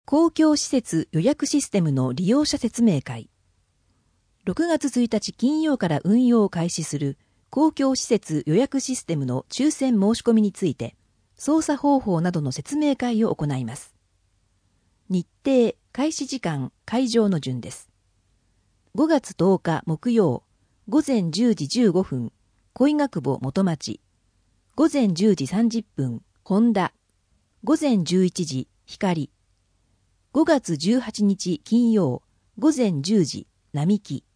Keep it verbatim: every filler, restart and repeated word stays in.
公共施設予約システムの利用者説明会。ろくがつついたち金曜から運用を開始する公共施設予約システムの抽選申し込みについて、操作方法などの説明会を行います。日程、開始時間、会場の順です。ごがつとおか木曜、ごぜんじゅうじじゅうごふん、恋ヶ久保元町。ごぜんじゅうじさんじゅっぷん、本田。ごぜんじゅういちじ、光。ごがつじゅうはちにち金曜、ごぜんじゅうじ、並木。